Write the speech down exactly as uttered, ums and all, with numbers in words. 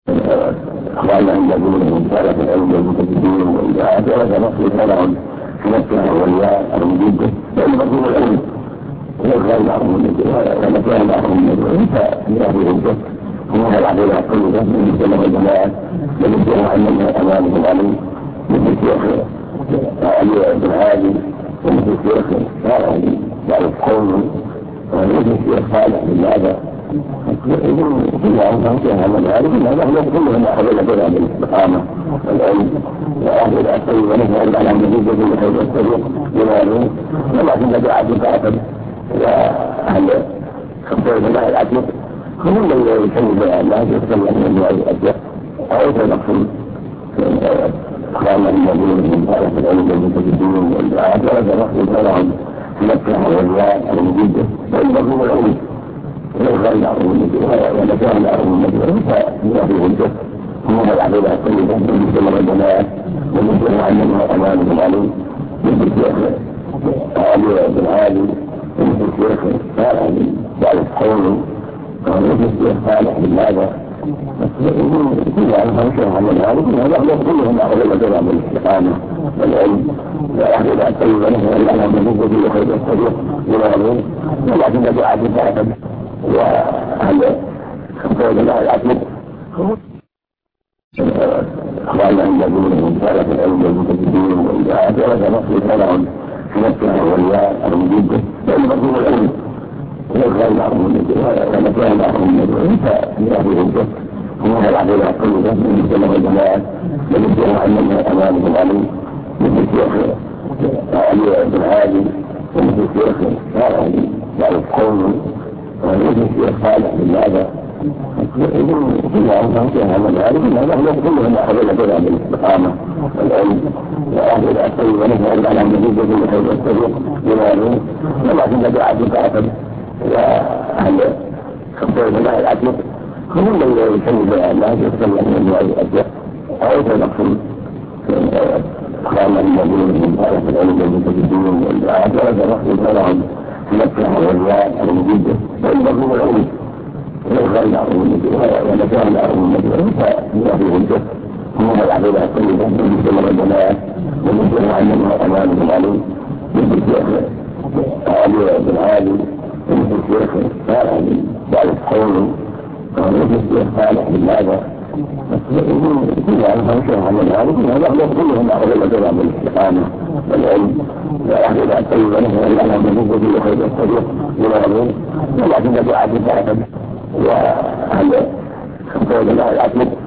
أخواننا الذين من سالة العلم والمتجدين والإذاعة ولك نصر لهم في نفسها والياء المجيدة لأن مطلوب العلم ويغير بعضهم النجوى ومكان بعضهم النجوى فهي في الجد هو العقيدة الطيبة من السلام والجماعة ومن علمها أمامهم علي مثل الشيخ علي بن عادي ومثل الشيخ بعض القوم ومثل الشيخ صالح بن هذا كلهم فيها من ذلك إنهم كلهم أخذوا كذا بالاستقامة والعلم وأهل الأسر ونفع على النبي الذي خير السبيل جلاله ولكن بدعة تعتد وأهل خطوة الله العتيق هم الذين يسمي بها الله يسمي أن الله الأشياء أو تنقصوا أخوانا الذين من طرف العلم والمتجدين والدعاء وتنقصوا لهم في مكة والرياض المجيدة ويبقوا العلم ويغير بعضهم النجوى ومكان بعضهم النجوى فهي في الجد هم العقيدة الطيبة من السلام والجماعة ومن علمها أمامهم علي مثل الشيخ علي بن عادي ومثل الشيخ صالح بعض القوم ومثل الشيخ صالح بن هذا كلهم شيخ من ذلك إنهم كلهم أخذوا كذا بالاستقامة والعلم والعقيدة الطيبة نفع على النبي الذي خير السبيل جلاله ولكن بدعة تعتد وأهل خطوة الله العتيق أخوانا الذين من سالة العلم والمتجدين والدعاء ولك نصر لهم في نفسها والياء المجيدة لأن مطلوب العلم ويغير بعضهم النجوى ومكان بعضهم النجوى فهي في الجد هم العقيدة الطيبة من السلام والجماعة ومن علمها أمامهم علي مثل الشيخ علي بن عادي ومثل الشيخ صالح بعض القوم ومثل الشيخ صالح بن هذا كلهم فيها من ذلك إنهم كلهم أخذوا كذا بالاستقامة والعلم وأهل الأسر ونفع على النبي الذي خير السبيل جلاله ولكن بدعة تعتد وأهل خطوة الله العتيق هم الذين يسمي بها الله يسمي أن الله الأشياء أو تنقصوا أخوانا الذين من طرف العلم والمتجدين والدعاء وتنقصوا لهم في مكة والرياض المجيدة ويبقوا العلم ويغير بعضهم النجوى ومكان بعضهم النجوى فهي في الجد هم العقيدة الطيبة من السلام والجماعة ومن علمها أمامهم علي مثل الشيخ علي بن عادي ومثل الشيخ صالح بعض القوم ومثل الشيخ صالح بن هذا كلهم شيخ من ذلك إنهم كلهم أخذوا كذا بالاستقامة والعلم والعقيدة الطيبة نفع على النبي الذي خير السبيل جلاله ولكن بدعة تعتد وأهل خطوة الله العتيق